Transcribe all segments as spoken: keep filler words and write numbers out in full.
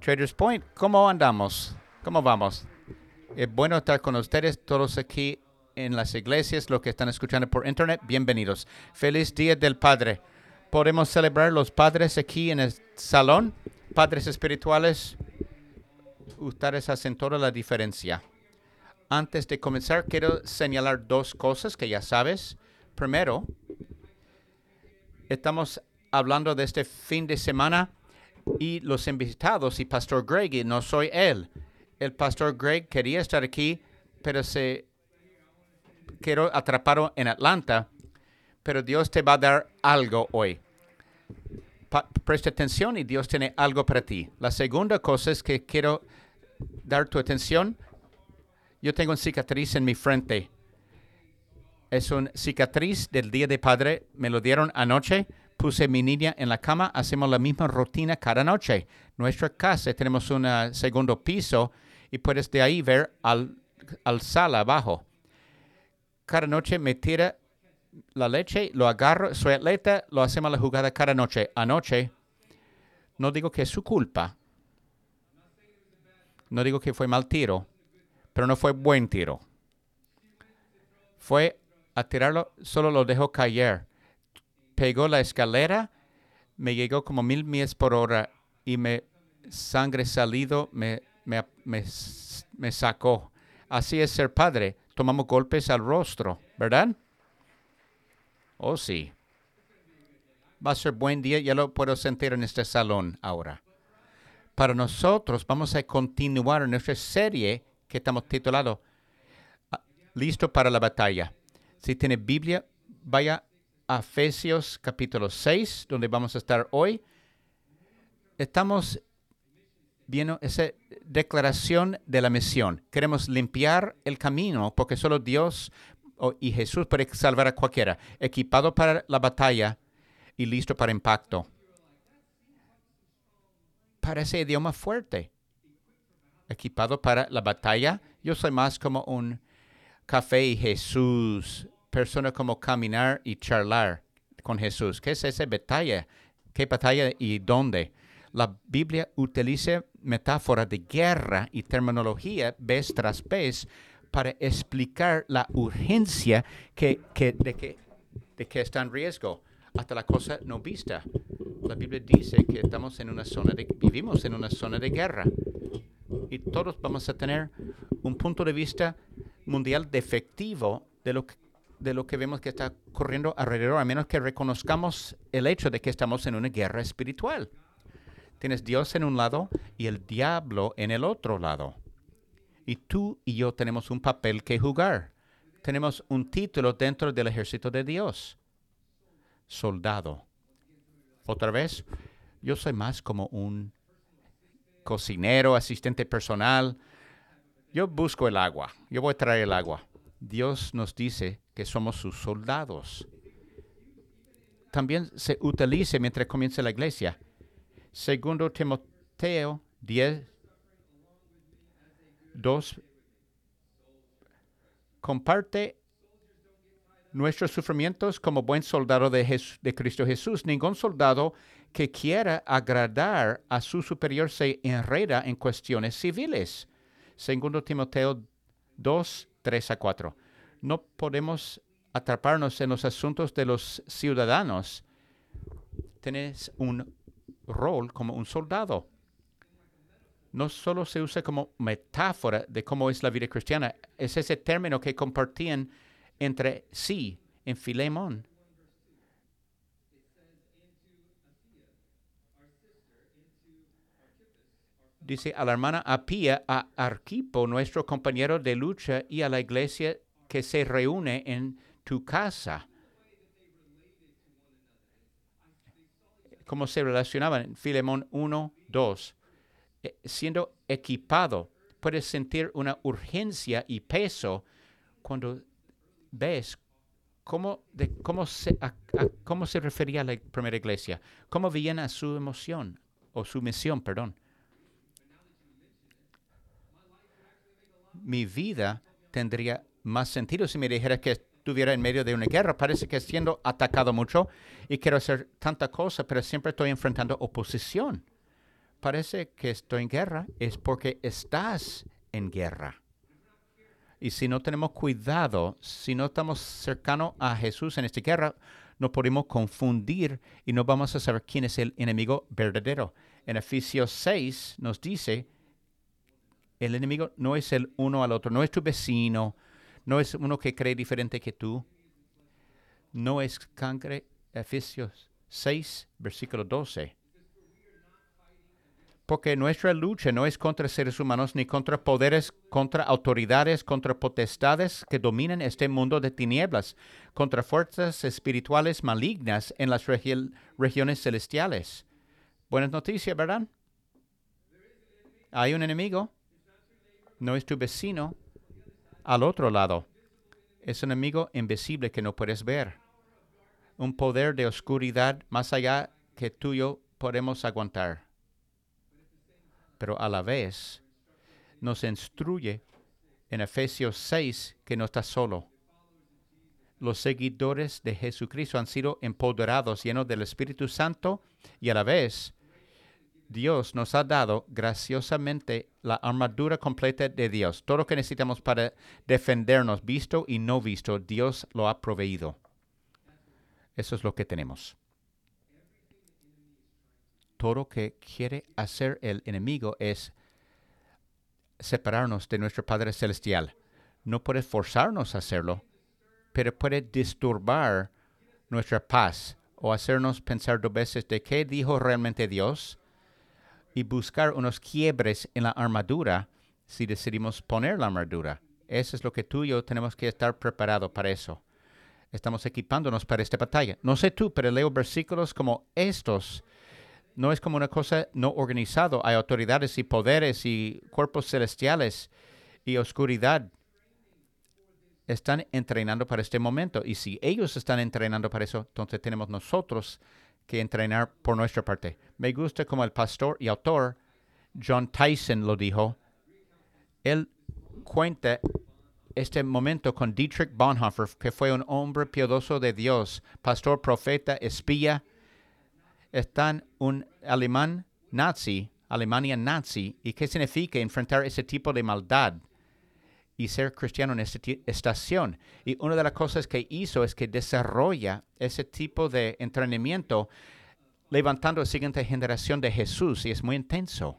Traders Point, ¿cómo andamos? ¿Cómo vamos? Es bueno estar con ustedes todos aquí en las iglesias, los que están escuchando por internet, bienvenidos. Feliz Día del Padre. Podemos celebrar los padres aquí en el salón, padres espirituales. Ustedes hacen toda la diferencia. Antes de comenzar, quiero señalar dos cosas que ya sabes. Primero, estamos hablando de este fin de semana y los invitados y Pastor Greg, y no soy él. El Pastor Greg quería estar aquí, pero se quedó atrapado en Atlanta. Pero Dios te va a dar algo hoy. Pa- presta atención y Dios tiene algo para ti. La segunda cosa es que quiero dar tu atención. Yo tengo una cicatriz en mi frente. Es una cicatriz del Día de Padre. Me lo dieron anoche. Puse a mi niña en la cama. Hacemos la misma rutina cada noche. Nuestra casa tenemos un uh, segundo piso y puedes de ahí ver al, al sala abajo. Cada noche me tira la leche, lo agarro, soy atleta, lo hacemos la jugada cada noche. Anoche, no digo que es su culpa. No digo que fue mal tiro, pero no fue buen tiro. Fue a tirarlo, solo lo dejó caer. Pegó la escalera, me llegó como mil millas por hora y me sangre salido me, me, me, me sacó. Así es ser padre. Tomamos golpes al rostro, ¿verdad? Oh, sí. Va a ser buen día, ya lo puedo sentir en este salón ahora. Para nosotros vamos a continuar en nuestra serie que estamos titulado Listo para la batalla. Si tiene Biblia, vaya a Efesios capítulo seis, donde vamos a estar hoy. Estamos viendo esa declaración de la misión. Queremos limpiar el camino porque solo Dios oh, y Jesús puede salvar a cualquiera. Equipado para la batalla y listo para impacto. Parece idioma fuerte. Equipado para la batalla. Yo soy más como un café y Jesús. Persona como caminar y charlar con Jesús. ¿Qué es esa batalla? ¿Qué batalla y dónde? La Biblia utiliza metáfora de guerra y terminología vez tras vez para explicar la urgencia que, que, de, que, de que está en riesgo hasta la cosa no vista. La Biblia dice que estamos en una zona de, vivimos en una zona de guerra y todos vamos a tener un punto de vista mundial defectivo de lo que, de lo que vemos que está ocurriendo alrededor, a menos que reconozcamos el hecho de que estamos en una guerra espiritual. Tienes Dios en un lado y el diablo en el otro lado. Y tú y yo tenemos un papel que jugar. Tenemos un título dentro del ejército de Dios. Soldado. Otra vez, yo soy más como un cocinero, asistente personal. Yo busco el agua. Yo voy a traer el agua. Dios nos dice que somos sus soldados. También se utiliza mientras comienza la iglesia. Segundo Timoteo diez, dos. Comparte nuestros sufrimientos como buen soldado de, Jesús, de Cristo Jesús. Ningún soldado que quiera agradar a su superior se enreda en cuestiones civiles. Segundo Timoteo dos, tres a cuatro. No podemos atraparnos en los asuntos de los ciudadanos. Tienes un rol como un soldado. No solo se usa como metáfora de cómo es la vida cristiana, es ese término que compartían entre sí en Filemón. Dice a la hermana Apía, a Arquipo, nuestro compañero de lucha, y a la iglesia que se reúne en tu casa. ¿Cómo se relacionaban? Filemón uno, dos. Eh, siendo equipado, puedes sentir una urgencia y peso cuando ves cómo, de, cómo, se, a, a, cómo se refería a la primera iglesia, cómo veían a su emoción, o su misión, perdón. Mi vida tendría más sentido si me dijera que estuviera en medio de una guerra. Parece que siendo atacado mucho y quiero hacer tanta cosa, pero siempre estoy enfrentando oposición. parece que estoy en guerra, es porque estás en guerra. Y si no tenemos cuidado, si no estamos cercanos a Jesús en esta guerra, nos podemos confundir y no vamos a saber quién es el enemigo verdadero. En Efesios seis nos dice, el enemigo no es el uno al otro, no es tu vecino, no es uno que cree diferente que tú. No es cangre. Efesios seis, versículo doce. Porque nuestra lucha no es contra seres humanos, ni contra poderes, contra autoridades, contra potestades que dominan este mundo de tinieblas, contra fuerzas espirituales malignas en las regi- regiones celestiales. Buenas noticias, ¿verdad? Hay un enemigo. No es tu vecino al otro lado. Es un enemigo invisible que no puedes ver. Un poder de oscuridad más allá que tuyo podemos aguantar. Pero a la vez nos instruye en Efesios seis que no está solo. Los seguidores de Jesucristo han sido empoderados, llenos del Espíritu Santo, y a la vez Dios nos ha dado graciosamente la armadura completa de Dios. Todo lo que necesitamos para defendernos, visto y no visto, Dios lo ha proveído. Eso es lo que tenemos. Todo lo que quiere hacer el enemigo es separarnos de nuestro Padre Celestial. No puede forzarnos a hacerlo, pero puede disturbar nuestra paz o hacernos pensar dos veces de qué dijo realmente Dios y buscar unos quiebres en la armadura si decidimos poner la armadura. Eso es lo que tú y yo tenemos que estar preparados para eso. Estamos equipándonos para esta batalla. No sé tú, pero leo versículos como estos. No es como una cosa no organizada. Hay autoridades y poderes y cuerpos celestiales y oscuridad. Están entrenando para este momento. Y si ellos están entrenando para eso, entonces tenemos nosotros que entrenar por nuestra parte. Me gusta como el pastor y autor John Tyson lo dijo. Él cuenta este momento con Dietrich Bonhoeffer, que fue un hombre piadoso de Dios, pastor, profeta, espía. Están un alemán nazi, Alemania nazi, y qué significa enfrentar ese tipo de maldad y ser cristiano en esta estación. Y una de las cosas que hizo es que desarrolla ese tipo de entrenamiento levantando la siguiente generación de Jesús, y es muy intenso.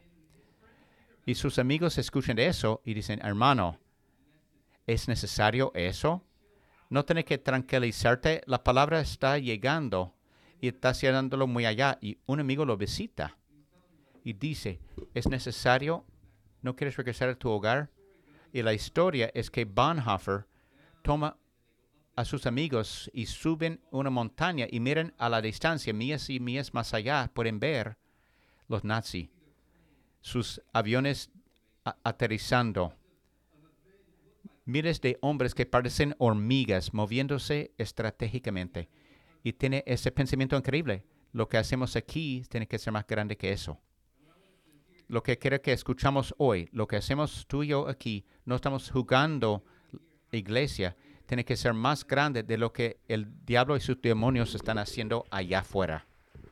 Y sus amigos escuchan de eso y dicen, hermano, ¿es necesario eso? No tienes que tranquilizarte, la palabra está llegando y estás llevándolo muy allá. Y un amigo lo visita y dice, ¿es necesario? ¿No quieres regresar a tu hogar? Y la historia es que Bonhoeffer toma a sus amigos y suben una montaña y miran a la distancia, millas y millas más allá, pueden ver los nazis, sus aviones a- aterrizando. Miles de hombres que parecen hormigas moviéndose estratégicamente. Y tiene ese pensamiento increíble. Lo que hacemos aquí tiene que ser más grande que eso. Lo que quiero que escuchamos hoy, lo que hacemos tú y yo aquí, no estamos jugando iglesia, tiene que ser más grande de lo que el diablo y sus demonios están haciendo allá afuera.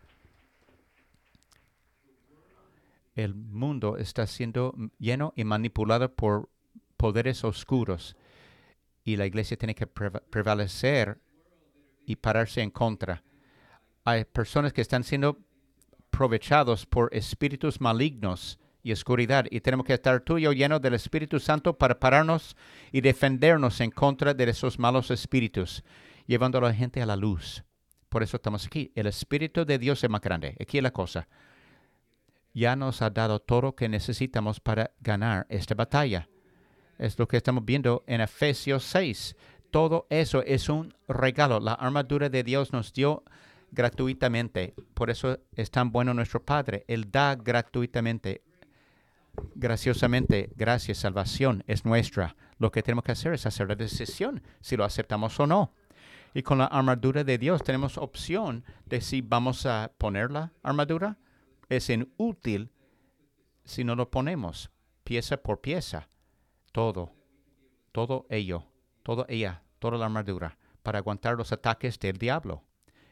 El mundo está siendo lleno y manipulado por poderes oscuros y la iglesia tiene que prevalecer y pararse en contra. Hay personas que están siendo aprovechados por espíritus malignos y oscuridad, y tenemos que estar tú y yo llenos del Espíritu Santo para pararnos y defendernos en contra de esos malos espíritus, llevando a la gente a la luz. Por eso estamos aquí. El Espíritu de Dios es más grande. Aquí es la cosa. Ya nos ha dado todo lo que necesitamos para ganar esta batalla. Es lo que estamos viendo en Efesios seis. Todo eso es un regalo. La armadura de Dios nos dio gratuitamente. Por eso es tan bueno nuestro Padre. Él da gratuitamente, graciosamente. Gracias, salvación es nuestra. Lo que tenemos que hacer es hacer la decisión si lo aceptamos o no. Y con la armadura de Dios tenemos opción de si vamos a poner la armadura. Es inútil si no lo ponemos pieza por pieza. Todo, todo ello, todo ella, toda la armadura para aguantar los ataques del diablo.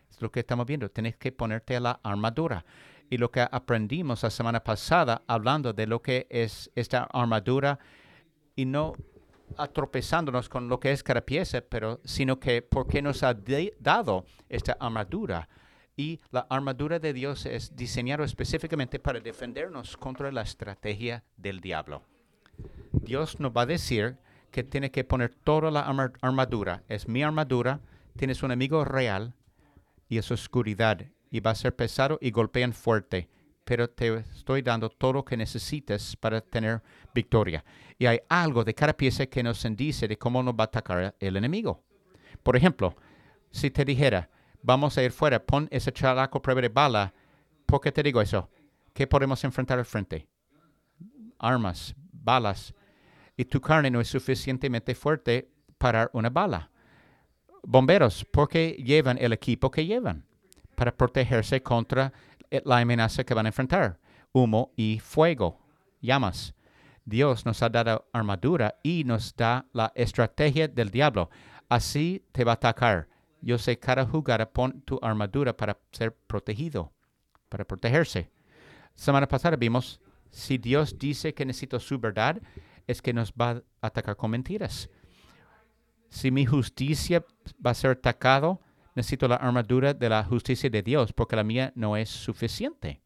Es lo que estamos viendo. Tienes que ponerte a la armadura. Y lo que aprendimos la semana pasada, hablando de lo que es esta armadura, y no atropezándonos con lo que es cada pieza, pero sino que porque nos ha de, dado esta armadura. Y la armadura de Dios es diseñada específicamente para defendernos contra la estrategia del diablo. Dios nos va a decir que tiene que poner toda la armadura. Es mi armadura, tienes un enemigo real y es oscuridad y va a ser pesado y golpean fuerte, pero te estoy dando todo lo que necesites para tener victoria. Y hay algo de cada pieza que nos indice de cómo nos va a atacar el enemigo. Por ejemplo, si te dijera, vamos a ir fuera, pon ese chaleco prueba de bala, ¿por qué te digo eso? ¿Qué podemos enfrentar al frente? Armas, balas. Y tu carne no es suficientemente fuerte para una bala. Bomberos, ¿por qué llevan el equipo que llevan? Para protegerse contra la amenaza que van a enfrentar. Humo y fuego, llamas. Dios nos ha dado armadura y nos da la estrategia del diablo. Así te va a atacar. Yo sé, cada jugada pon tu armadura para ser protegido, para protegerse. Semana pasada vimos, si Dios dice que necesito su verdad, es que nos va a atacar con mentiras. Si mi justicia va a ser atacado, necesito la armadura de la justicia de Dios, porque la mía no es suficiente.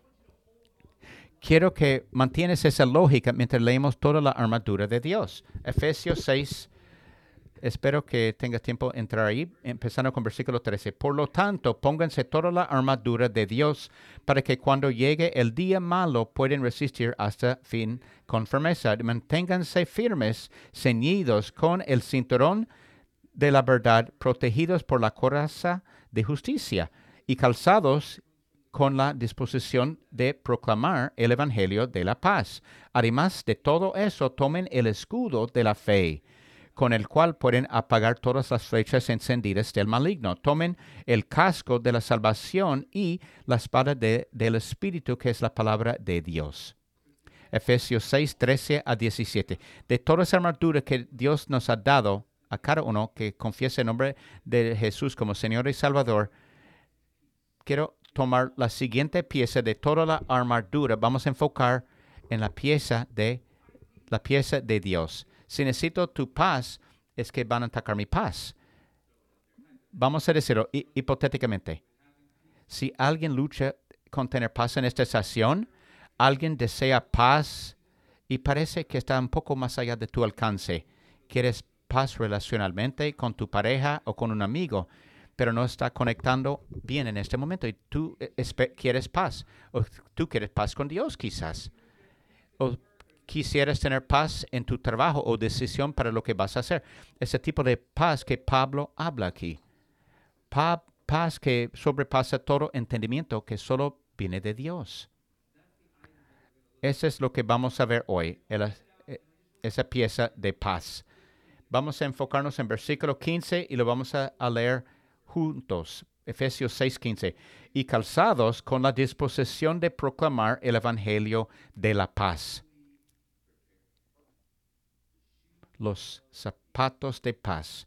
Quiero que mantienes esa lógica mientras leemos toda la armadura de Dios. Efesios seis, espero que tengas tiempo de entrar ahí, empezando con versículo trece. Por lo tanto, pónganse toda la armadura de Dios para que cuando llegue el día malo puedan resistir hasta fin con firmeza. Manténganse firmes, ceñidos con el cinturón de la verdad, protegidos por la coraza de justicia y calzados con la disposición de proclamar el evangelio de la paz. Además de todo eso, tomen el escudo de la fe, con el cual pueden apagar todas las flechas encendidas del maligno. Tomen el casco de la salvación y la espada de, del Espíritu, que es la palabra de Dios. Efesios seis, trece a diecisiete. De toda esa armadura que Dios nos ha dado a cada uno que confiese el nombre de Jesús como Señor y Salvador, quiero tomar la siguiente pieza de toda la armadura. Vamos a enfocar en la pieza de la pieza de Dios. Si necesito tu paz, es que van a atacar mi paz. Vamos a decirlo hipotéticamente. Si alguien lucha con tener paz en esta estación, alguien desea paz y parece que está un poco más allá de tu alcance. Quieres paz relacionalmente con tu pareja o con un amigo, pero no está conectando bien en este momento y tú quieres paz. O tú quieres paz con Dios quizás. O quisieras tener paz en tu trabajo o decisión para lo que vas a hacer. Ese tipo de paz que Pablo habla aquí. Pa- paz que sobrepasa todo entendimiento, que solo viene de Dios. Eso es lo que vamos a ver hoy, el, esa pieza de paz. Vamos a enfocarnos en versículo quince y lo vamos a, a leer juntos. Efesios seis, quince. Y calzados con la disposición de proclamar el evangelio de la paz. Los zapatos de paz.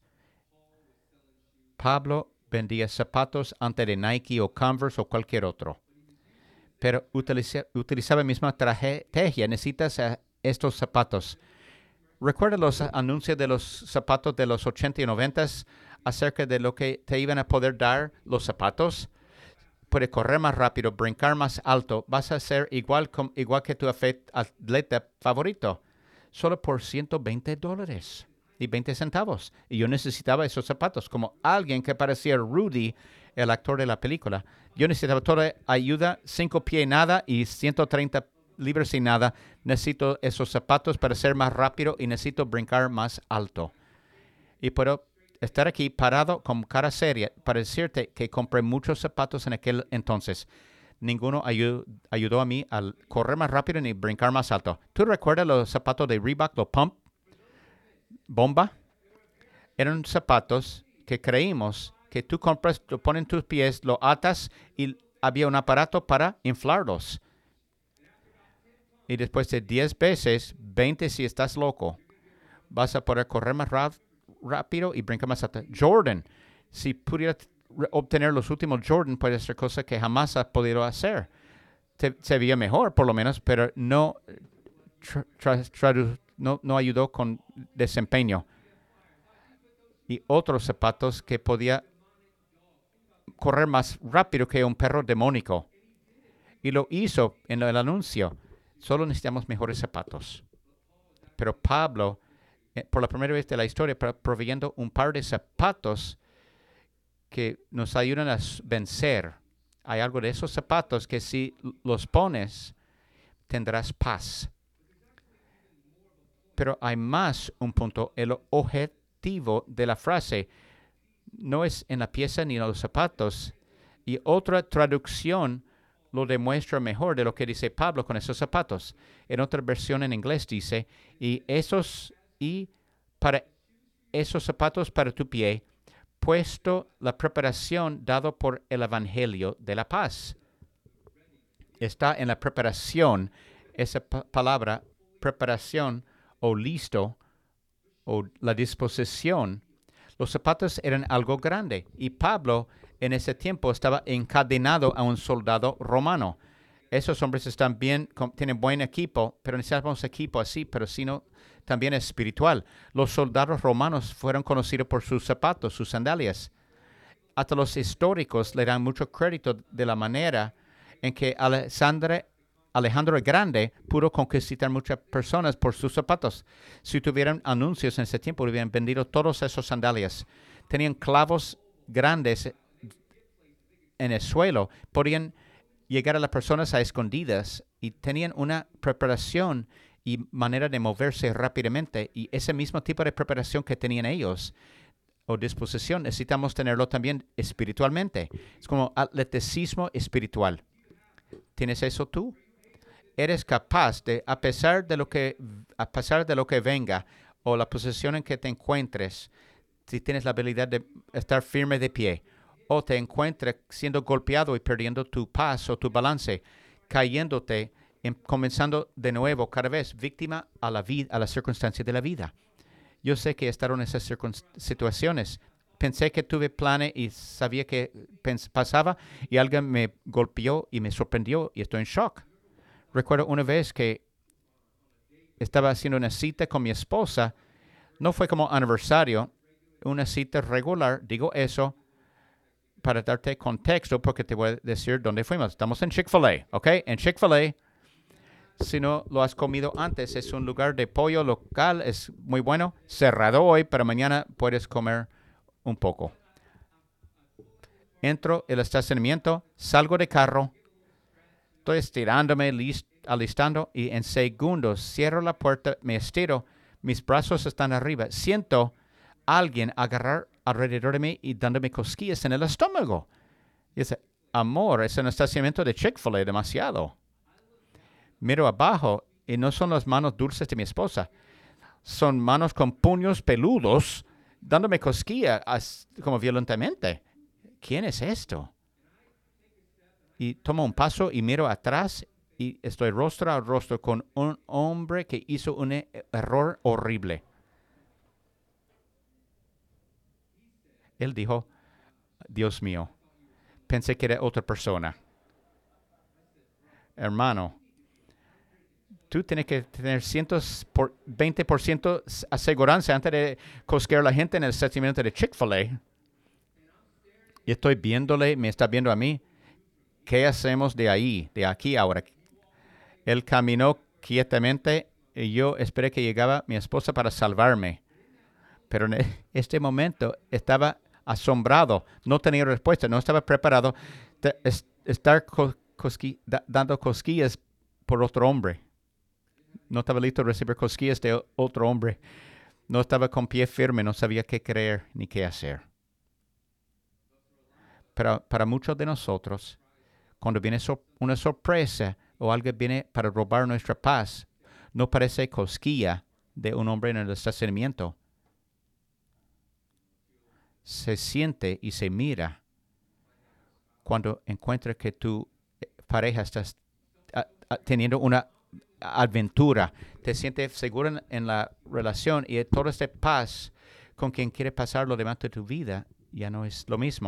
Pablo vendía zapatos antes de Nike o Converse o cualquier otro. Pero utiliza, utilizaba la misma estrategia. Necesitas uh, estos zapatos. ¿Recuerda los anuncios de los zapatos de los ochenta y noventa acerca de lo que te iban a poder dar los zapatos? Puedes correr más rápido, brincar más alto. Vas a ser igual, com, igual que tu atleta favorito. Solo por ciento veinte dólares y veinte centavos. Y yo necesitaba esos zapatos. Como alguien que parecía Rudy, el actor de la película. Yo necesitaba toda ayuda, cinco pies nada y ciento treinta libras sin nada. Necesito esos zapatos para ser más rápido y necesito brincar más alto. Y puedo estar aquí parado con cara seria para decirte que compré muchos zapatos en aquel entonces. Ninguno ayud, ayudó a mí a correr más rápido ni brincar más alto. ¿Tú recuerdas los zapatos de Reebok, los Pump? Bomba. Eran zapatos que creímos que tú compras, lo pones en tus pies, lo atas y había un aparato para inflarlos. Y después de diez veces, veinte si estás loco, vas a poder correr más rápido y brincar más alto. Jordan, si pudieras re- obtener los últimos Jordan puede ser cosa que jamás has podido hacer. Te- se veía mejor, por lo menos, pero no, tra- tra- tradu- no, no ayudó con desempeño. Y otros zapatos que podía correr más rápido que un perro demónico. Y lo hizo en el anuncio. Solo necesitamos mejores zapatos. Pero Pablo, eh, por la primera vez de la historia, pro- proveyendo un par de zapatos que nos ayudan a s- vencer. Hay algo de esos zapatos que si l- los pones, tendrás paz. Pero hay más un punto. El objetivo de la frase no es en la pieza ni en los zapatos. Y otra traducción lo demuestra mejor de lo que dice Pablo con esos zapatos. En otra versión en inglés dice, y esos, y para esos zapatos para tu pie, puesto la preparación dado por el Evangelio de la paz. Está en la preparación, esa pa- palabra, preparación o listo o la disposición. Los zapatos eran algo grande y Pablo en ese tiempo estaba encadenado a un soldado romano. Esos hombres están bien, com- tienen buen equipo, pero necesitamos equipo así, pero sino también espiritual. Los soldados romanos fueron conocidos por sus zapatos, sus sandalias. Hasta los históricos le dan mucho crédito de la manera en que Alexandre, Alejandro el Grande pudo conquistar muchas personas por sus zapatos. Si tuvieran anuncios en ese tiempo, hubieran vendido todos esos sandalias. Tenían clavos grandes en el suelo, podían llegar a las personas a escondidas y tenían una preparación y manera de moverse rápidamente. Y ese mismo tipo de preparación que tenían ellos o disposición necesitamos tenerlo también espiritualmente. Es como atleticismo espiritual. ¿Tienes eso tú? Eres capaz de, a pesar de lo que, a pesar de lo que venga o la posición en que te encuentres, si tienes la habilidad de estar firme de pie, o te encuentres siendo golpeado y perdiendo tu paz o tu balance, cayéndote, en, comenzando de nuevo cada vez víctima a la vida, a las circunstancias de la vida. Yo sé que he estado en esas situaciones. Pensé que tuve planes y sabía que pasaba y alguien me golpeó y me sorprendió y estoy en shock. Recuerdo una vez que estaba haciendo una cita con mi esposa. No fue como aniversario, una cita regular. Digo eso para darte contexto porque te voy a decir dónde fuimos. Estamos en Chick-fil-A, ¿ok? En Chick-fil-A, si no lo has comido antes, es un lugar de pollo local, es muy bueno. Cerrado hoy, pero mañana puedes comer un poco. Entro el estacionamiento, salgo de carro, estoy estirándome, list, alistando y en segundos cierro la puerta, me estiro, mis brazos están arriba. Siento a alguien agarrar alrededor de mí y dándome cosquillas en el estómago. Y dice, amor, es un estacionamiento de Chick-fil-A demasiado. Miro abajo y no son las manos dulces de mi esposa. Son manos con puños peludos dándome cosquillas como violentamente. ¿Quién es esto? Y tomo un paso y miro atrás y estoy rostro a rostro con un hombre que hizo un error horrible. Él dijo, Dios mío, pensé que era otra persona. Hermano, tú tienes que tener cientos por veinte por ciento aseguranza antes de cosquear a la gente en el estacionamiento de Chick-fil-A. Y estoy viéndole, me está viendo a mí. ¿Qué hacemos de ahí, de aquí ahora? Él caminó quietamente y yo esperé que llegaba mi esposa para salvarme. Pero en este momento estaba asombrado, no tenía respuesta, no estaba preparado de estar cosqui da dando cosquillas por otro hombre. No estaba listo a recibir cosquillas de otro hombre. No estaba con pie firme, no sabía qué creer ni qué hacer. Pero para muchos de nosotros, cuando viene so una sorpresa o alguien viene para robar nuestra paz, no parece cosquilla de un hombre en el estacionamiento. Se siente y se mira cuando encuentra que tu pareja está a, a, teniendo una aventura. Te sientes seguro en, en la relación y toda esta paz con quien quiere pasar lo demás de tu vida ya no es lo mismo.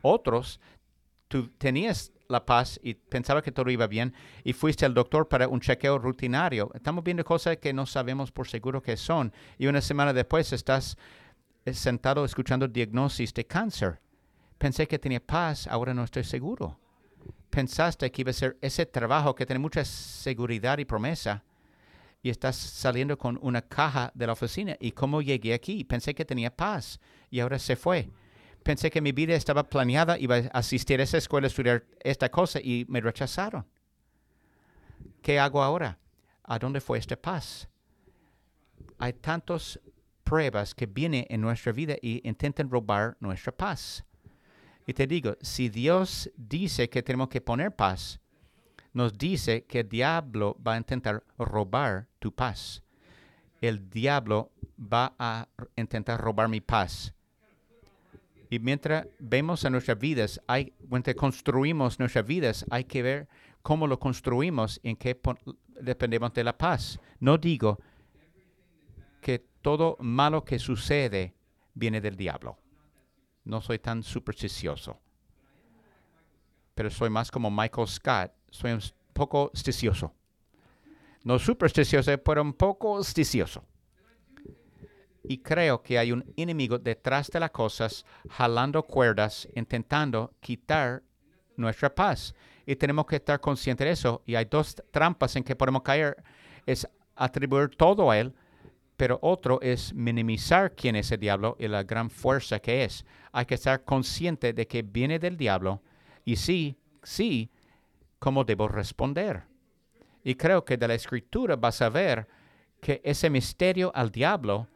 Otros, tú tenías la paz y pensaba que todo iba bien y fuiste al doctor para un chequeo rutinario. Estamos viendo cosas que no sabemos por seguro que son. Y una semana después estás sentado escuchando diagnosis de cáncer. Pensé que tenía paz, ahora no estoy seguro. Pensaste que iba a ser ese trabajo que tiene mucha seguridad y promesa y estás saliendo con una caja de la oficina. ¿Y cómo llegué aquí? Pensé que tenía paz y ahora se fue. Pensé que mi vida estaba planeada, iba a asistir a esa escuela, a estudiar esta cosa y me rechazaron. ¿Qué hago ahora? ¿A dónde fue esta paz? Hay tantas pruebas que vienen en nuestra vida y intentan robar nuestra paz. Y te digo, si Dios dice que tenemos que poner paz, nos dice que el diablo va a intentar robar tu paz. El diablo va a intentar robar mi paz. Y mientras vemos en nuestras vidas, hay, mientras construimos nuestras vidas, hay que ver cómo lo construimos y en qué dependemos de la paz. No digo que todo malo que sucede viene del diablo. No soy tan supersticioso. Pero soy más como Michael Scott. Soy un poco sticioso. No supersticioso, pero un poco sticioso. Y creo que hay un enemigo detrás de las cosas, jalando cuerdas, intentando quitar nuestra paz. Y tenemos que estar conscientes de eso. Y hay dos trampas en que podemos caer. Es atribuir todo a él, pero otro es minimizar quién es el diablo y la gran fuerza que es. Hay que estar consciente de que viene del diablo y sí, sí, cómo debo responder. Y creo que de la Escritura vas a ver que ese misterio al diablo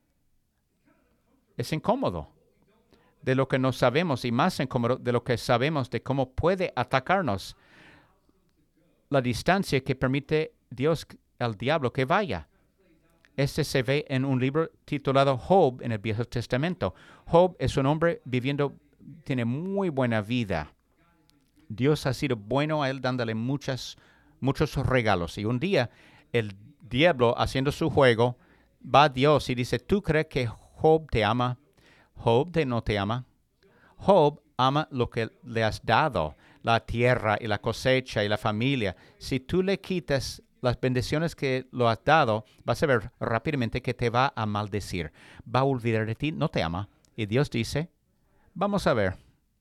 es incómodo. De lo que no sabemos y más incómodo de lo que sabemos de cómo puede atacarnos. La distancia que permite Dios al diablo que vaya. Este se ve en un libro titulado Job en el Viejo Testamento. Job es un hombre viviendo, tiene muy buena vida. Dios ha sido bueno a él dándole muchas, muchos regalos. Y un día el diablo haciendo su juego va a Dios y dice, ¿tú crees que Job te ama? Job te no te ama. Job ama lo que le has dado, la tierra y la cosecha y la familia. Si tú le quitas las bendiciones que lo has dado, vas a ver rápidamente que te va a maldecir. Va a olvidar de ti, no te ama. Y Dios dice, vamos a ver.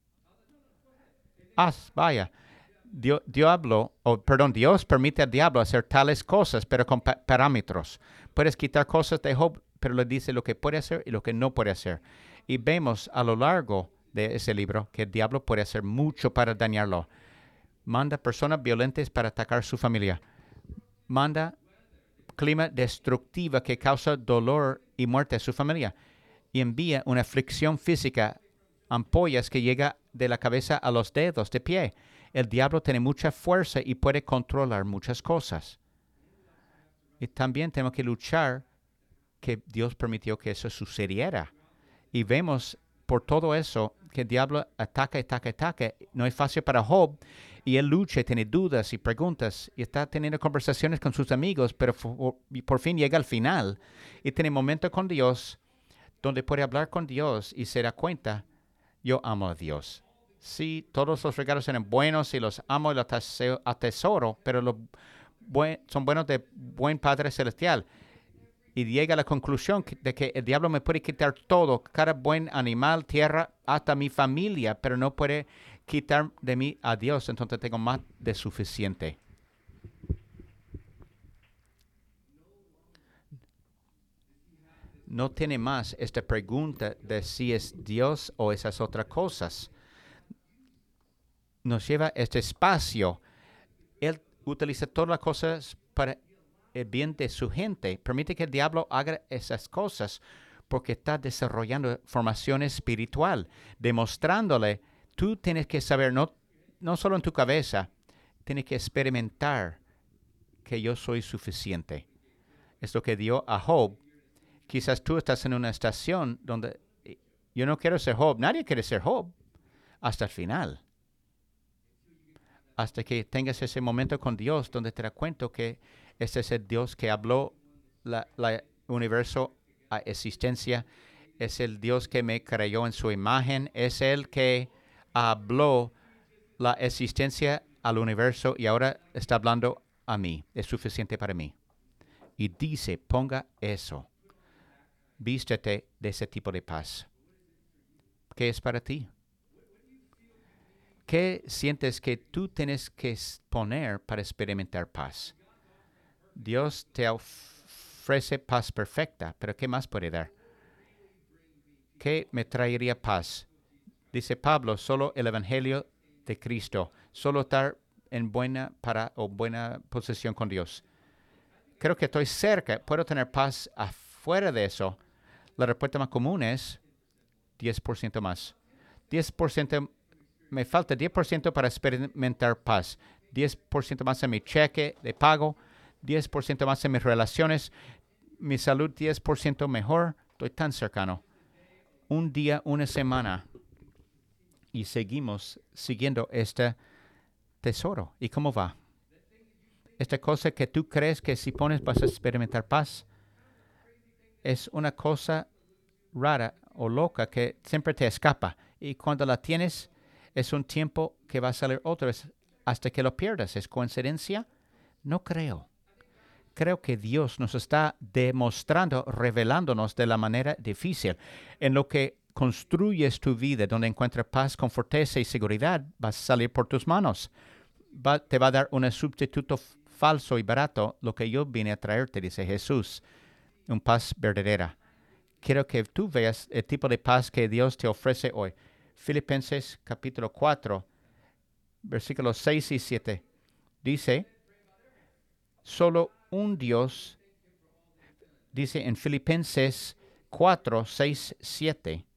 Haz, vaya. Dios, diablo, oh, perdón, Dios permite al diablo hacer tales cosas, pero con pa- parámetros. Puedes quitar cosas de Job, pero le dice lo que puede hacer y lo que no puede hacer. Y vemos a lo largo de ese libro que el diablo puede hacer mucho para dañarlo. Manda personas violentas para atacar su familia. Manda clima destructiva que causa dolor y muerte a su familia. Y envía una aflicción física, ampollas que llega de la cabeza a los dedos de pie. El diablo tiene mucha fuerza y puede controlar muchas cosas. Y también tenemos que luchar que Dios permitió que eso sucediera. Y vemos por todo eso que el diablo ataca, ataca, ataca. No es fácil para Job. Y él lucha, tiene dudas y preguntas. Y está teniendo conversaciones con sus amigos, pero por, por fin llega al final. Y tiene momentos con Dios donde puede hablar con Dios y se da cuenta, yo amo a Dios. Sí, todos los regalos eran buenos y los amo y los atesoro, pero los buen, son buenos de buen Padre Celestial. Y llega a la conclusión de que el diablo me puede quitar todo, cada buen animal, tierra, hasta mi familia, pero no puede quitar de mí a Dios. Entonces tengo más de suficiente. No tiene más esta pregunta de si es Dios o esas otras cosas. Nos lleva a este espacio. Él utiliza todas las cosas para el bien de su gente. Permite que el diablo haga esas cosas porque está desarrollando formación espiritual, demostrándole, tú tienes que saber, no, no solo en tu cabeza, tienes que experimentar que yo soy suficiente. Es lo que dio a Job. Quizás tú estás en una estación donde yo no quiero ser Job, nadie quiere ser Job, hasta el final. Hasta que tengas ese momento con Dios donde te das cuenta que este es el Dios que habló la, la universo a existencia. Es el Dios que me creó en su imagen. Es el que habló la existencia al universo y ahora está hablando a mí. Es suficiente para mí. Y dice, ponga eso. Vístete de ese tipo de paz. ¿Qué es para ti? ¿Qué sientes que tú tienes que poner para experimentar paz? Dios te ofrece paz perfecta, pero ¿qué más puede dar? ¿Qué me traería paz? Dice Pablo, solo el Evangelio de Cristo, solo estar en buena para o buena posición con Dios. Creo que estoy cerca, puedo tener paz afuera de eso. La respuesta más común es diez por ciento más. diez por ciento, me falta diez por ciento para experimentar paz. diez por ciento más en mi cheque de pago, diez por ciento más en mis relaciones, mi salud diez por ciento mejor. Estoy tan cercano. Un día, una semana. Y seguimos siguiendo este tesoro. ¿Y cómo va? Esta cosa que tú crees que si pones vas a experimentar paz es una cosa rara o loca que siempre te escapa. Y cuando la tienes, es un tiempo que va a salir otro hasta que lo pierdas. ¿Es coincidencia? No creo. Creo que Dios nos está demostrando, revelándonos de la manera difícil. En lo que construyes tu vida, donde encuentras paz, con fortaleza y seguridad, va a salir por tus manos. Va, te va a dar un sustituto falso y barato, lo que yo vine a traerte, dice Jesús, un paz verdadera. Quiero que tú veas el tipo de paz que Dios te ofrece hoy. Filipenses capítulo cuatro, versículos seis y siete. Dice, solo un Dios, dice en Filipenses cuatro, seis, siete.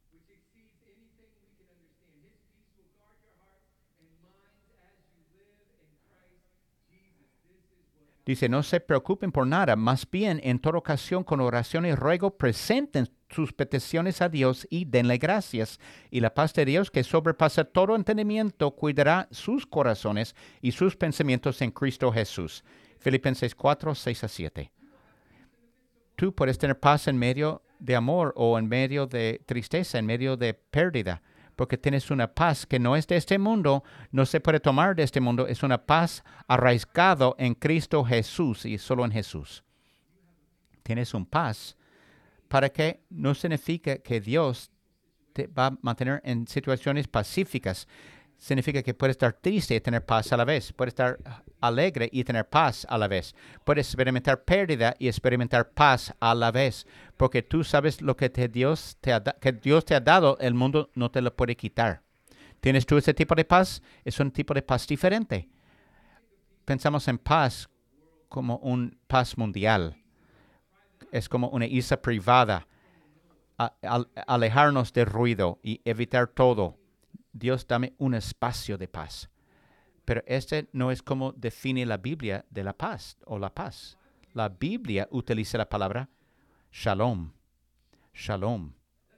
Dice, no se preocupen por nada, más bien en toda ocasión con oración y ruego presenten sus peticiones a Dios y denle gracias. Y la paz de Dios que sobrepasa todo entendimiento cuidará sus corazones y sus pensamientos en Cristo Jesús. Filipenses cuatro, seis a siete. Tú puedes tener paz en medio de amor o en medio de tristeza, en medio de pérdida, porque tienes una paz que no es de este mundo, no se puede tomar de este mundo, es una paz arraigado en Cristo Jesús y solo en Jesús. Tienes un paz para que no significa que Dios te va a mantener en situaciones pacíficas. Significa que puedes estar triste y tener paz a la vez. Puedes estar alegre y tener paz a la vez. Puedes experimentar pérdida y experimentar paz a la vez. Porque tú sabes lo que, te Dios, te ha, que Dios te ha dado, el mundo no te lo puede quitar. ¿Tienes tú ese tipo de paz? Es un tipo de paz diferente. Pensamos en paz como un paz mundial. Es como una isla privada. A, a, alejarnos del ruido y evitar todo. Dios, dame un espacio de paz. Pero este no es como define la Biblia de la paz o la paz. La Biblia utiliza la palabra shalom. Shalom.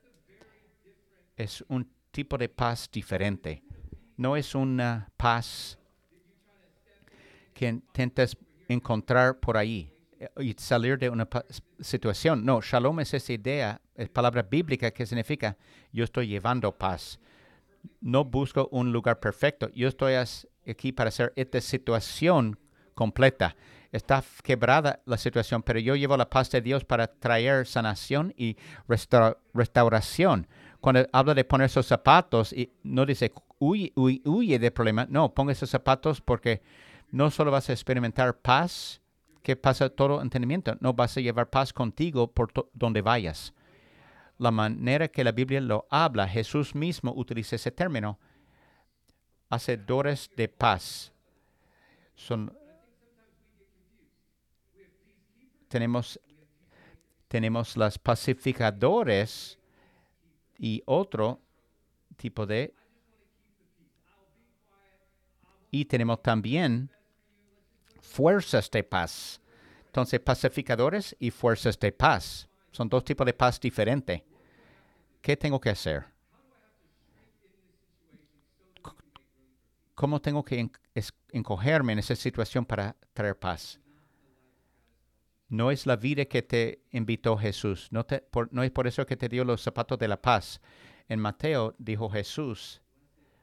Es un tipo de paz diferente. No es una paz que intentas encontrar por ahí y salir de una situación. No, shalom es esa idea, es palabra bíblica que significa yo estoy llevando paz. No busco un lugar perfecto. Yo estoy aquí para hacer esta situación completa. Está quebrada la situación, pero yo llevo la paz de Dios para traer sanación y restaura, restauración. Cuando habla de poner esos zapatos, y no dice huye, huye, huye del problema. No, ponga esos zapatos porque no solo vas a experimentar paz, que pasa todo entendimiento. No vas a llevar paz contigo por donde vayas. La manera que la Biblia lo habla, Jesús mismo utiliza ese término, hacedores de paz. Son, tenemos, tenemos las pacificadores y otro tipo de, y tenemos también fuerzas de paz. Entonces, pacificadores y fuerzas de paz. Son dos tipos de paz diferentes. ¿Qué tengo que hacer? ¿Cómo tengo que encogerme en esa situación para traer paz? No es la vida que te invitó Jesús. No, te, por, no es por eso que te dio los zapatos de la paz. En Mateo dijo Jesús,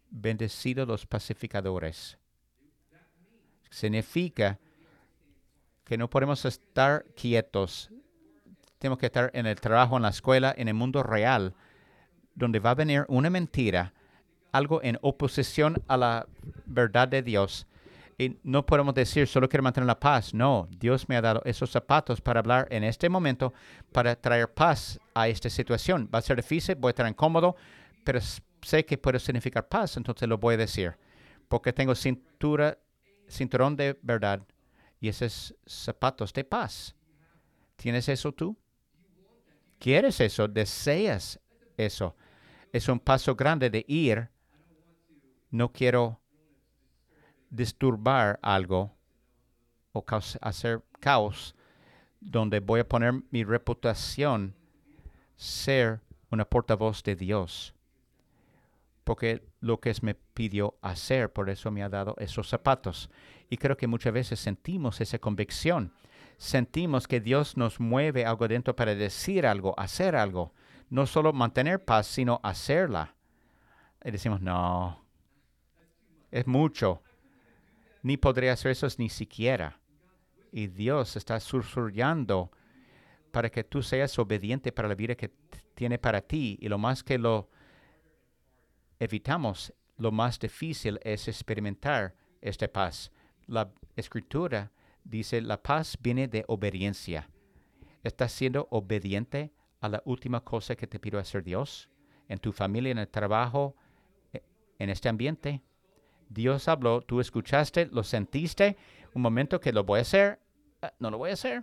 bendecidos los pacificadores. Significa que no podemos estar quietos. Tenemos que estar en el trabajo, en la escuela, en el mundo real, donde va a venir una mentira, algo en oposición a la verdad de Dios. Y no podemos decir, solo quiero mantener la paz. No, Dios me ha dado esos zapatos para hablar en este momento, para traer paz a esta situación. Va a ser difícil, voy a estar incómodo, pero sé que puede significar paz, entonces lo voy a decir. Porque tengo cintura, cinturón de verdad y esos zapatos de paz. ¿Tienes eso tú? ¿Quieres eso? ¿Deseas eso? Es un paso grande de ir. No quiero disturbar algo o caos, hacer caos donde voy a poner mi reputación ser una portavoz de Dios. Porque lo que me pidió hacer, por eso me ha dado esos zapatos. Y creo que muchas veces sentimos esa convicción. Sentimos que Dios nos mueve algo dentro para decir algo, hacer algo. No solo mantener paz, sino hacerla. Y decimos, no, es mucho. Ni podría hacer eso ni siquiera. Y Dios está susurrando para que tú seas obediente para la vida que tiene para ti. Y lo más que lo evitamos, lo más difícil es experimentar esta paz. La Escritura dice, la paz viene de obediencia. ¿Estás siendo obediente a la última cosa que te pidió hacer Dios? En tu familia, en el trabajo, en este ambiente. Dios habló, tú escuchaste, lo sentiste. Un momento que lo voy a hacer, no lo voy a hacer.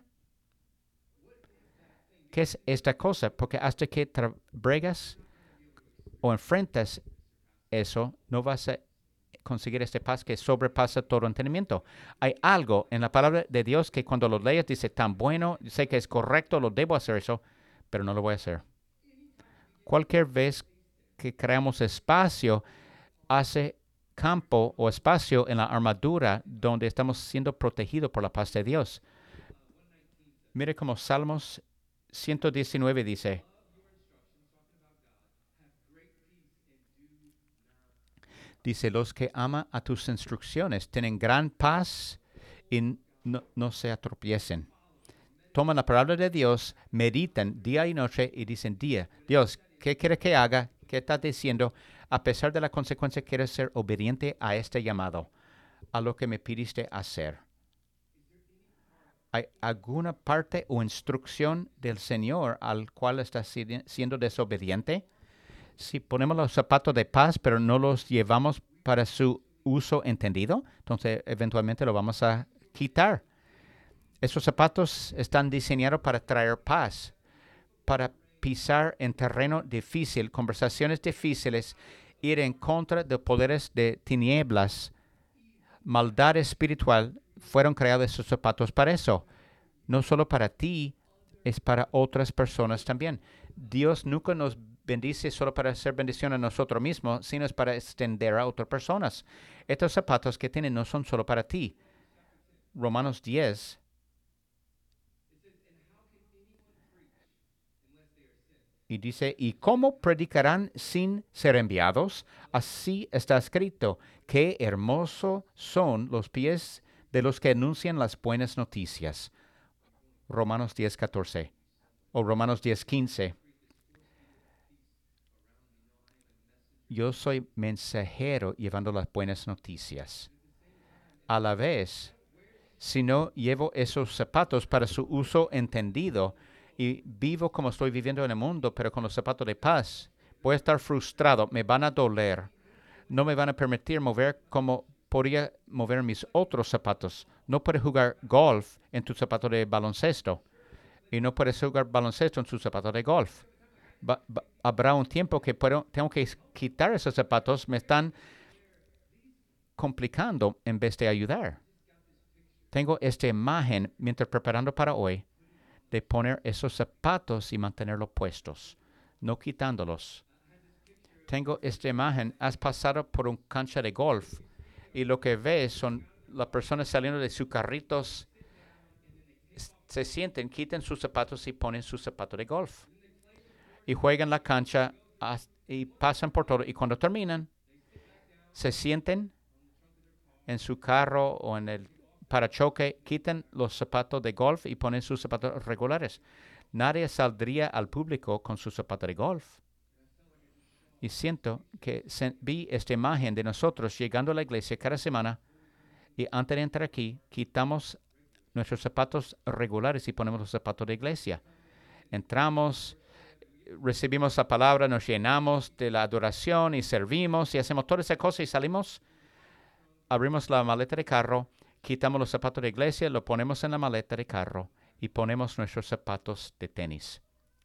¿Qué es esta cosa? Porque hasta que bregas o enfrentas eso, no vas a conseguir esta paz que sobrepasa todo entendimiento. Hay algo en la palabra de Dios que cuando lo lees dice, tan bueno, sé que es correcto, lo debo hacer eso, pero no lo voy a hacer. Cualquier vez que creamos espacio, hace campo o espacio en la armadura donde estamos siendo protegidos por la paz de Dios. Mire como Salmos ciento diecinueve dice, dice, los que aman a tus instrucciones tienen gran paz y no, no se atropiecen. Toman la palabra de Dios, meditan día y noche y dicen, día, Dios, ¿qué quieres que haga? ¿Qué estás diciendo? A pesar de la consecuencia, quiero ser obediente a este llamado, a lo que me pidiste hacer. ¿Hay alguna parte o instrucción del Señor al cual estás siendo desobediente? Si ponemos los zapatos de paz, pero no los llevamos para su uso entendido, entonces eventualmente lo vamos a quitar. Esos zapatos están diseñados para traer paz, para pisar en terreno difícil, conversaciones difíciles, ir en contra de poderes de tinieblas, maldad espiritual. Fueron creados esos zapatos para eso. No solo para ti, es para otras personas también. Dios nunca nos bendice solo para hacer bendición a nosotros mismos, sino es para extender a otras personas. Estos zapatos que tienen no son solo para ti. Romanos diez. Y dice, ¿y cómo predicarán sin ser enviados? Así está escrito, qué hermosos son los pies de los que anuncian las buenas noticias. Romanos diez, catorce. O Romanos diez, quince. Yo soy mensajero llevando las buenas noticias. A la vez, si no llevo esos zapatos para su uso entendido y vivo como estoy viviendo en el mundo, pero con los zapatos de paz, voy a estar frustrado, me van a doler, no me van a permitir mover como podría mover mis otros zapatos. No puedes jugar golf en tu zapato de baloncesto y no puedes jugar baloncesto en tu zapato de golf. Va, va, habrá un tiempo que puedo, tengo que quitar esos zapatos, me están complicando en vez de ayudar. Tengo esta imagen mientras preparando para hoy de poner esos zapatos y mantenerlos puestos, no quitándolos. Tengo esta imagen, has pasado por un cancha de golf y lo que ves son las personas saliendo de sus carritos, se sienten, quitan sus zapatos y ponen sus zapatos de golf. Y juegan la cancha y pasan por todo. Y cuando terminan, se sienten en su carro o en el parachoque, quiten los zapatos de golf y ponen sus zapatos regulares. Nadie saldría al público con sus zapatos de golf. Y siento que vi esta imagen de nosotros llegando a la iglesia cada semana y antes de entrar aquí, quitamos nuestros zapatos regulares y ponemos los zapatos de iglesia. Entramos, recibimos la palabra, nos llenamos de la adoración y servimos y hacemos todas esas cosas y salimos, abrimos la maleta de carro, quitamos los zapatos de iglesia, lo ponemos en la maleta de carro y ponemos nuestros zapatos de tenis.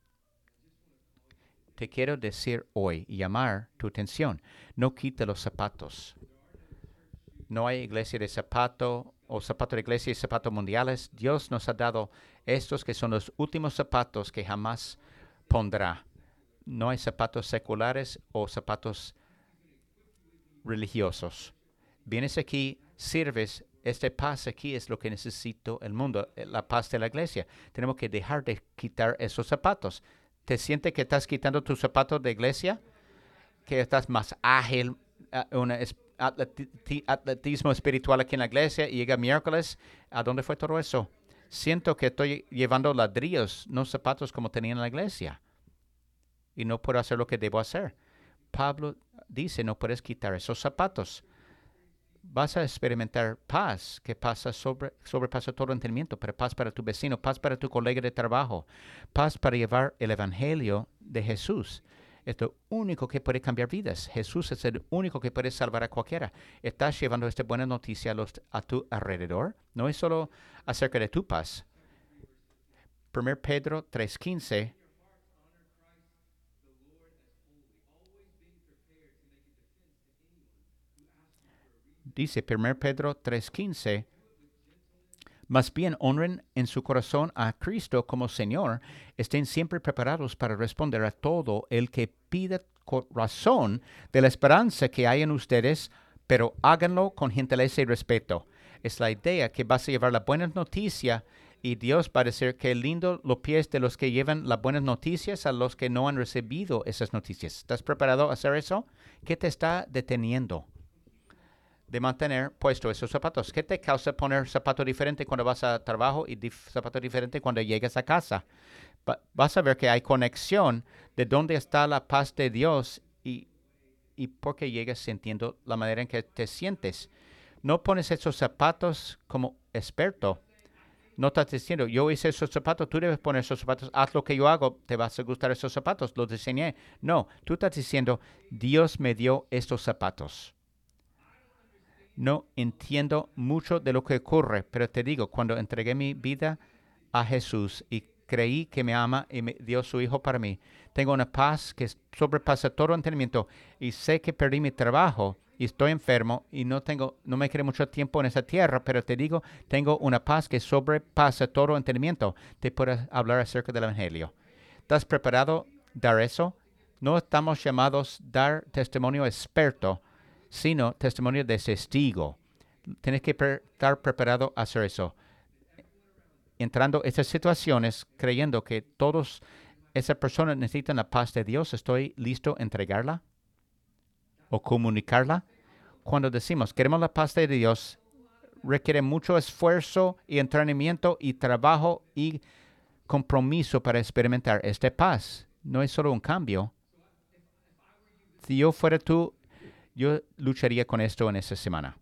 Te quiero decir hoy y llamar tu atención. No quite los zapatos. No hay iglesia de zapato o zapato de iglesia y zapatos mundiales. Dios nos ha dado estos que son los últimos zapatos que jamás pondrá. No hay zapatos seculares o zapatos religiosos. Vienes aquí, sirves. Este paz aquí es lo que necesito el mundo, la paz de la iglesia. Tenemos que dejar de quitar esos zapatos. ¿Te sientes que estás quitando tus zapatos de iglesia? ¿Que estás más ágil? Uh, un atleti atletismo espiritual aquí en la iglesia y llega miércoles. ¿A dónde fue todo eso? Siento que estoy llevando ladrillos, no zapatos como tenía en la iglesia. Y no puedo hacer lo que debo hacer. Pablo dice, no puedes quitar esos zapatos. Vas a experimentar paz que pasa sobre, sobrepasa todo entendimiento, pero paz para tu vecino, paz para tu colega de trabajo, paz para llevar el evangelio de Jesús. Es lo único que puede cambiar vidas. Jesús es el único que puede salvar a cualquiera. Estás llevando esta buena noticia a, los, a tu alrededor. No es solo acerca de tu paz. Primero Pedro tres quince. Dice Primero Pedro tres quince, más bien honren en su corazón a Cristo como Señor, estén siempre preparados para responder a todo el que pida razón de la esperanza que hay en ustedes, pero háganlo con gentileza y respeto. Es la idea que vas a llevar la buena noticia y Dios va a decir que lindo los pies de los que llevan las buenas noticias a los que no han recibido esas noticias. ¿Estás preparado a hacer eso? ¿Qué te está deteniendo de mantener puestos esos zapatos? ¿Qué te causa poner zapatos diferentes cuando vas a trabajo y dif zapatos diferentes cuando llegas a casa? Va vas a ver que hay conexión de dónde está la paz de Dios y, y por qué llegas sintiendo la manera en que te sientes. No pones esos zapatos como experto. No estás diciendo, yo hice esos zapatos, tú debes poner esos zapatos, haz lo que yo hago, te vas a gustar esos zapatos, los diseñé. No, tú estás diciendo, Dios me dio estos zapatos. No entiendo mucho de lo que ocurre, pero te digo, cuando entregué mi vida a Jesús y creí que me ama y me dio su Hijo para mí, tengo una paz que sobrepasa todo entendimiento y sé que perdí mi trabajo y estoy enfermo y no tengo, no me queda mucho tiempo en esa tierra, pero te digo, tengo una paz que sobrepasa todo entendimiento. Te puedo hablar acerca del Evangelio. ¿Estás preparado a dar eso? No estamos llamados a dar testimonio experto, sino testimonio de testigo. Tienes que pre estar preparado a hacer eso. Entrando en estas situaciones, creyendo que todas esas personas necesitan la paz de Dios, ¿estoy listo a entregarla o comunicarla? Cuando decimos, queremos la paz de Dios, requiere mucho esfuerzo y entrenamiento y trabajo y compromiso para experimentar esta paz. No es solo un cambio. Si yo fuera tú, yo lucharía con esto en esta semana.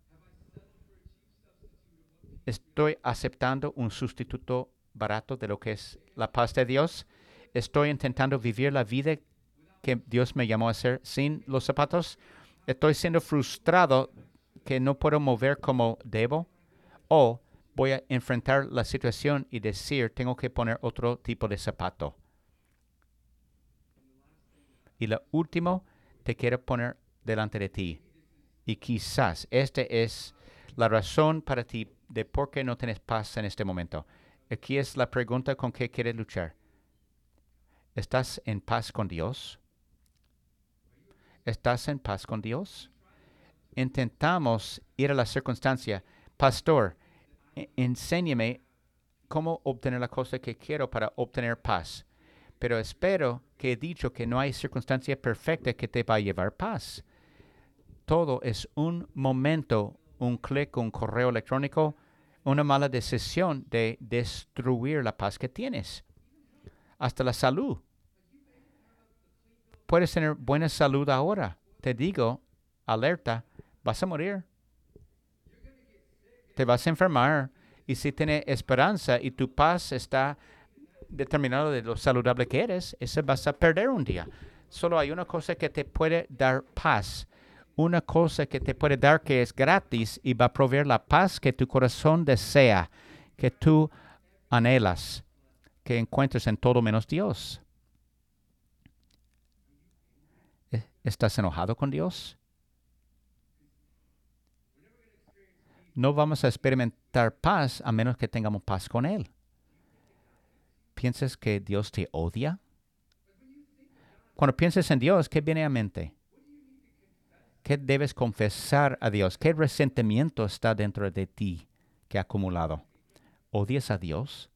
Estoy aceptando un sustituto barato de lo que es la paz de Dios. Estoy intentando vivir la vida que Dios me llamó a hacer sin los zapatos. Estoy siendo frustrado que no puedo mover como debo. O voy a enfrentar la situación y decir, tengo que poner otro tipo de zapato. Y lo último, te quiero poner delante de ti. Y quizás esta es la razón para ti de por qué no tienes paz en este momento. Aquí es la pregunta con que quieres luchar. ¿Estás en paz con Dios? ¿Estás en paz con Dios? Intentamos ir a la circunstancia. Pastor, enséñame cómo obtener la cosa que quiero para obtener paz. Pero espero que he dicho que no hay circunstancia perfecta que te va a llevar paz. todo es un momento, un clic, un correo electrónico, una mala decisión de destruir la paz que tienes. Hasta la salud. Puedes tener buena salud ahora. Te digo, alerta, vas a morir. Te vas a enfermar. Y si tienes esperanza y tu paz está determinada de lo saludable que eres, eso vas a perder un día. Solo hay una cosa que te puede dar paz. Una cosa que te puede dar que es gratis y va a proveer la paz que tu corazón desea, que tú anhelas, que encuentres en todo menos Dios. ¿Estás enojado con Dios? No vamos a experimentar paz a menos que tengamos paz con Él. ¿Piensas que Dios te odia? Cuando piensas en Dios, ¿qué viene a mente? ¿Qué debes confesar a Dios? ¿Qué resentimiento está dentro de ti que ha acumulado? ¿Odias a Dios?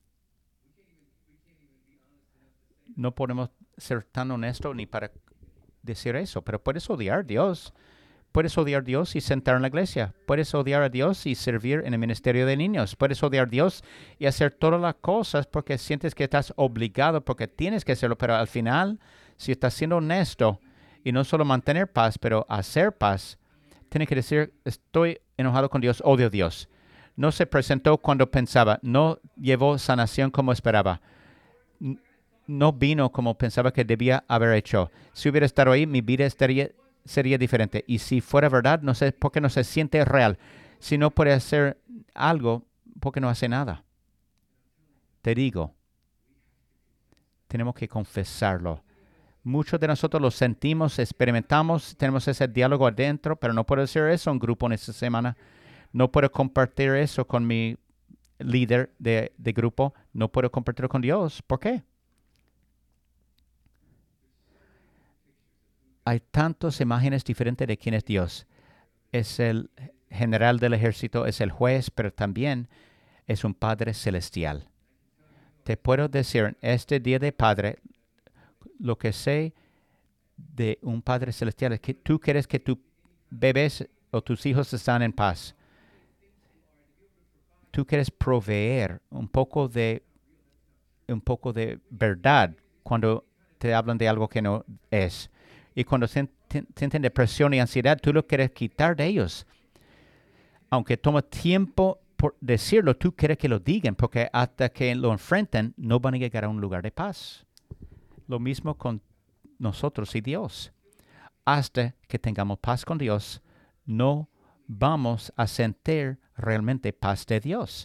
No podemos ser tan honestos ni para decir eso, pero puedes odiar a Dios. Puedes odiar a Dios y sentar en la iglesia. Puedes odiar a Dios y servir en el ministerio de niños. Puedes odiar a Dios y hacer todas las cosas porque sientes que estás obligado, porque tienes que hacerlo. Pero al final, si estás siendo honesto y no solo mantener paz, pero hacer paz, tienes que decir, estoy enojado con Dios, odio a Dios. No se presentó cuando pensaba, no llevó sanación como esperaba. No vino como pensaba que debía haber hecho. Si hubiera estado ahí, mi vida estaría sería diferente. Y si fuera verdad, no sé por qué no se siente real. Si no puede hacer algo, ¿por qué no hace nada? Te digo, tenemos que confesarlo. Muchos de nosotros lo sentimos, experimentamos, tenemos ese diálogo adentro, pero no puedo hacer eso en grupo en esta semana. No puedo compartir eso con mi líder de, de grupo. No puedo compartirlo con Dios. ¿Por qué? Hay tantas imágenes diferentes de quién es Dios. Es el general del ejército, es el juez, pero también es un Padre celestial. Te puedo decir, este día de Padre, lo que sé de un Padre celestial es que tú quieres que tus bebés o tus hijos estén en paz. Tú quieres proveer un poco de, un poco de verdad cuando te hablan de algo que no es. Y cuando sienten depresión y ansiedad, tú lo quieres quitar de ellos. Aunque toma tiempo por decirlo, tú quieres que lo digan, porque hasta que lo enfrenten, no van a llegar a un lugar de paz. Lo mismo con nosotros y Dios. Hasta que tengamos paz con Dios, no vamos a sentir realmente paz de Dios.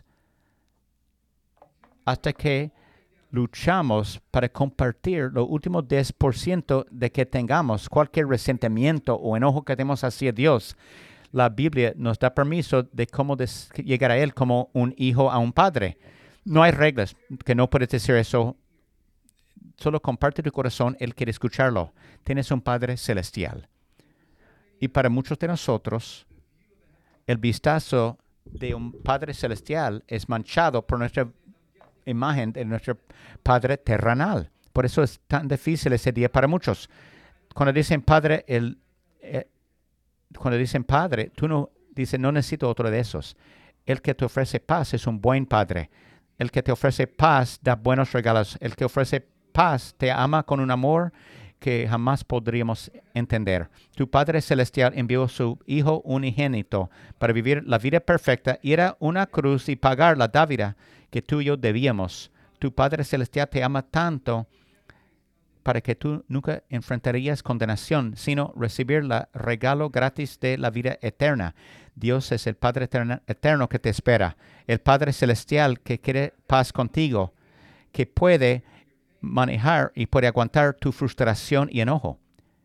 Hasta que luchamos para compartir los últimos diez por ciento de que tengamos cualquier resentimiento o enojo que tenemos hacia Dios. La Biblia nos da permiso de cómo des- llegar a Él como un hijo a un padre. No hay reglas que no puedes decir eso. Solo comparte tu corazón. Él quiere escucharlo. Tienes un Padre celestial. Y para muchos de nosotros, el vistazo de un Padre celestial es manchado por nuestra imagen de nuestro Padre terrenal. Por eso es tan difícil ese día para muchos. Cuando dicen Padre, el, eh, cuando dicen Padre, tú no dices, no necesito otro de esos. El que te ofrece paz es un buen Padre. El que te ofrece paz da buenos regalos. El que ofrece paz te ama con un amor que jamás podríamos entender. Tu Padre Celestial envió a su Hijo unigénito para vivir la vida perfecta, ir a una cruz y pagar la deuda que tú y yo debíamos. Tu Padre Celestial te ama tanto para que tú nunca enfrentarías condenación, sino recibir el regalo gratis de la vida eterna. Dios es el Padre eterno, eterno que te espera, el Padre Celestial que quiere paz contigo, que puede manejar y puede aguantar tu frustración y enojo.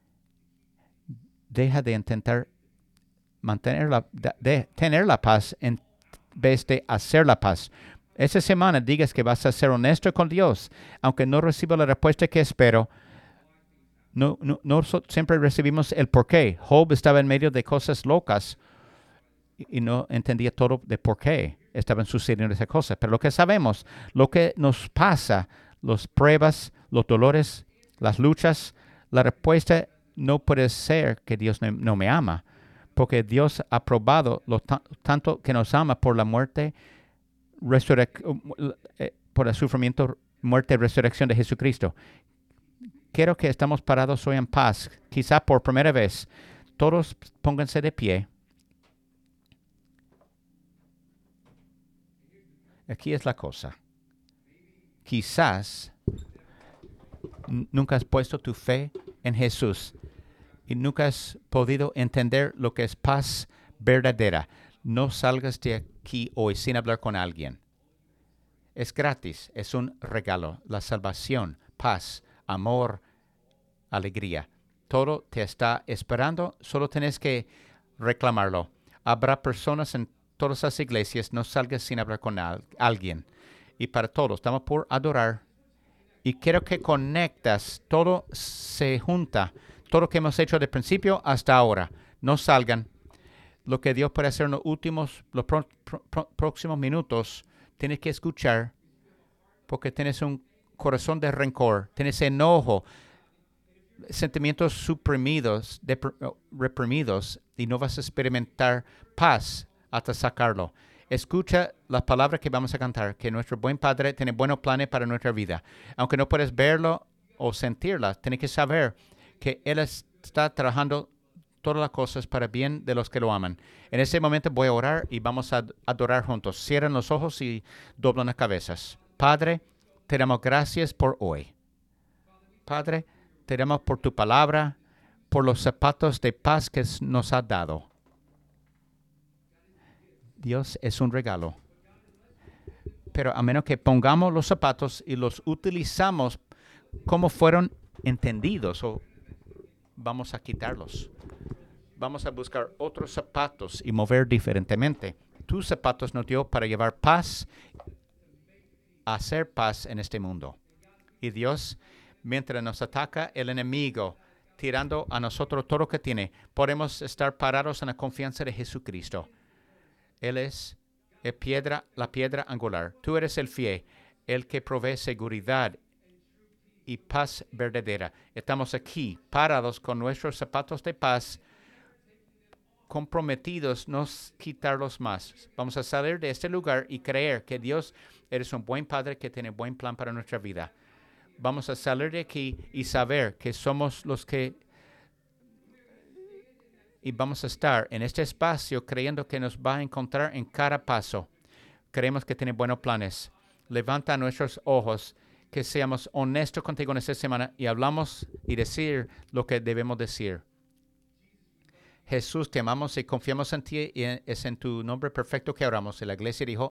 Deja de intentar mantener la, de, de tener la paz en vez de hacer la paz. Esta semana digas que vas a ser honesto con Dios, aunque no reciba la respuesta que espero. No, no, no so, siempre recibimos el por qué. Job estaba en medio de cosas locas y, y no entendía todo de por qué estaban sucediendo esas cosas. Pero lo que sabemos, lo que nos pasa, las pruebas, los dolores, las luchas, la respuesta no puede ser que Dios no, no me ama. porque Dios ha probado lo ta- tanto que nos ama por la muerte, resurrec- eh, por el sufrimiento, muerte y resurrección de Jesucristo. Quiero que estamos parados hoy en paz, quizá por primera vez. Todos pónganse de pie. Aquí es la cosa. Quizás n- nunca has puesto tu fe en Jesús y nunca has podido entender lo que es paz verdadera. No salgas de aquí hoy sin hablar con alguien. Es gratis, es un regalo. La salvación, paz, amor, alegría. Todo te está esperando, solo tienes que reclamarlo. Habrá personas en todas las iglesias, no salgas sin hablar con al- alguien. Y para todos, estamos por adorar. Y quiero que conectas, todo se junta, todo lo que hemos hecho de principio hasta ahora. No salgan. Lo que Dios puede hacer en los últimos, los pro- pro- pro- próximos minutos, tienes que escuchar, porque tienes un corazón de rencor, tienes enojo, sentimientos suprimidos, depr- reprimidos, y no vas a experimentar paz hasta sacarlo. Escucha las palabras que vamos a cantar, que nuestro buen Padre tiene buenos planes para nuestra vida. Aunque no puedes verlo o sentirla, tienes que saber que Él es- está trabajando todas las cosas para bien de los que lo aman. En ese momento voy a orar y vamos a adorar juntos. Cierren los ojos y doblan las cabezas. Padre, te damos gracias por hoy. Padre, te damos por tu palabra, por los zapatos de paz que nos has dado. Dios es un regalo. Pero a menos que pongamos los zapatos y los utilizamos como fueron entendidos, o vamos a quitarlos. Vamos a buscar otros zapatos y mover diferentemente. Tus zapatos nos dio para llevar paz, hacer paz en este mundo. Y Dios, mientras nos ataca el enemigo, tirando a nosotros todo lo que tiene, podemos estar parados en la confianza de Jesucristo. Él es el piedra, la piedra angular. Tú eres el fiel, el que provee seguridad y paz verdadera. Estamos aquí, parados con nuestros zapatos de paz, comprometidos, no quitarlos más. Vamos a salir de este lugar y creer que Dios eres un buen Padre que tiene buen plan para nuestra vida. Vamos a salir de aquí y saber que somos los que... Y vamos a estar en este espacio creyendo que nos va a encontrar en cada paso. Creemos que tiene buenos planes. Levanta nuestros ojos, que seamos honestos contigo en esta semana y hablamos y decir lo que debemos decir. Jesús, te amamos y confiamos en ti y es en tu nombre perfecto que oramos. Y la iglesia dijo,